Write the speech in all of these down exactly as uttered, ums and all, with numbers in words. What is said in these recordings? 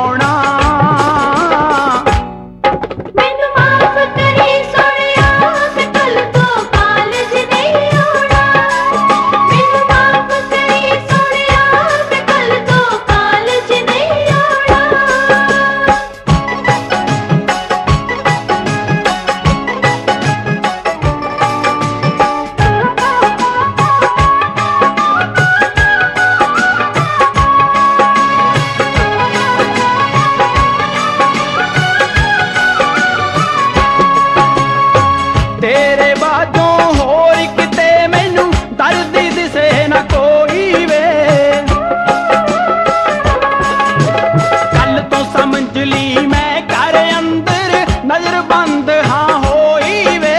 आउणा। मैनू माफ करी सोहणिया मैं कल तो कॉलेज नहीं आउणा। मैनू माफ करी सोहणिया मैं कल तो कॉलेज नहीं आउणा। तेरे बाजों होर किते मैनू दर्द दिसे ना कोई वे। कल तो समझ ली मैं घर अंदर नजर बंद हाँ होई वे।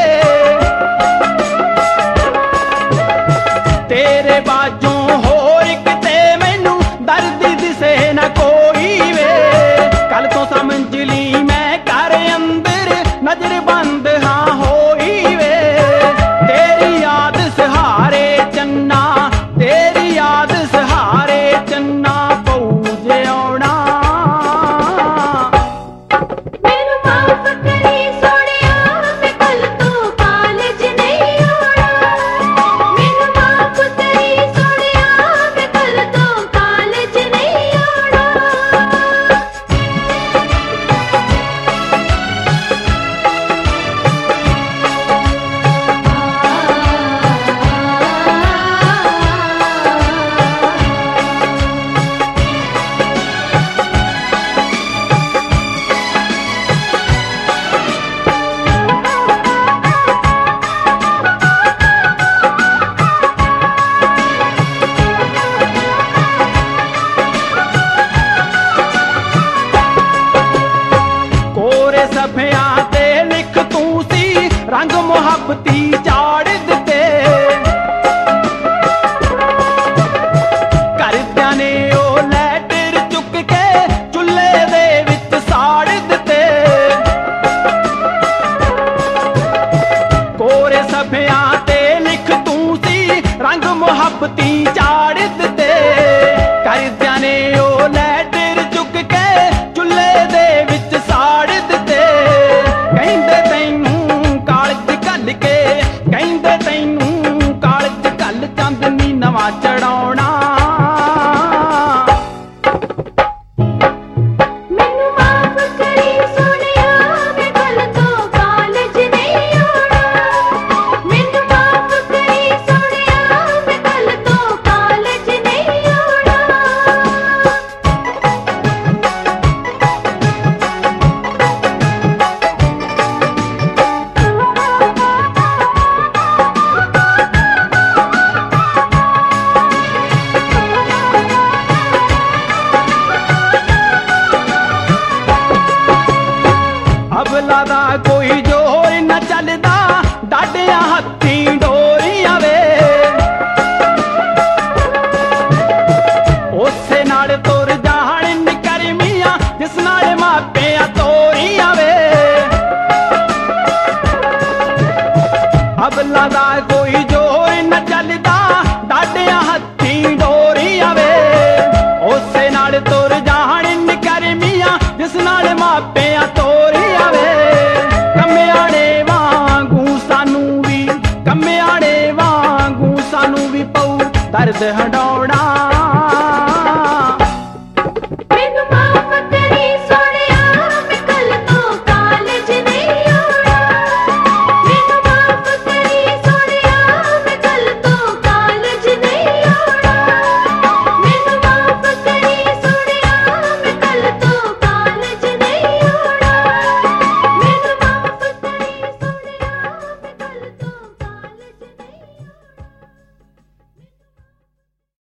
तेरे बाजों होर किते मैनू दर्द दिसे ना कोई वे। कल तो समझ ली मैं घर अंदर नजर बंद हाँ होई वे। तेरी याद सहारे चन्ना तेरी याद सहारे चन्ना पऊजे आउणा। मैनू माफ करी सोहणिया मैं कल तो कॉलेज नहीं आउणा। मैनू माफ करी सोहणिया मैं कल तो कॉलेज नहीं आउणा। कोरे सफियां ते लिख तू सी रंग मुहब्बती चाड़ दिते। करदियां ने ओ लैटर चुक के चुल्हे दे विच साड़ दिते। कोरे सफियां ते लिख तू सी रंग मुहब्बती चाड़ दिते। करदियां ने ओ लैटर चुक के चुल्हे दे विच साड़ दिते। कहंदे तैनू कालज घल के कहंदे तैनू कालज घल चांदनी नवां चढ़ाउणा। मैनू माफ करी सोहणिया मैं कल तो कॉलेज नहीं आउणा। मैनू माफ करी सोहणिया मैं कल तो कॉलेज नहीं आउणा। अबला दा कोई जोर न चलदा डाडियां हत्थी डोरियां वे। उसे नाल तुर जाण निकरमियां जिस नाल मापियां तोरियां वे। अबला दा कोई जोर न चलदा डाडियां हत्थी डोरियां वे। उसे नाल तुर जाण निकरमियां जिस नाल मापियां तोरियां वे। कम्याणे वांगू सानू भी कम्याणे वांगू सानू भी पऊ दर्द हंडाउणा।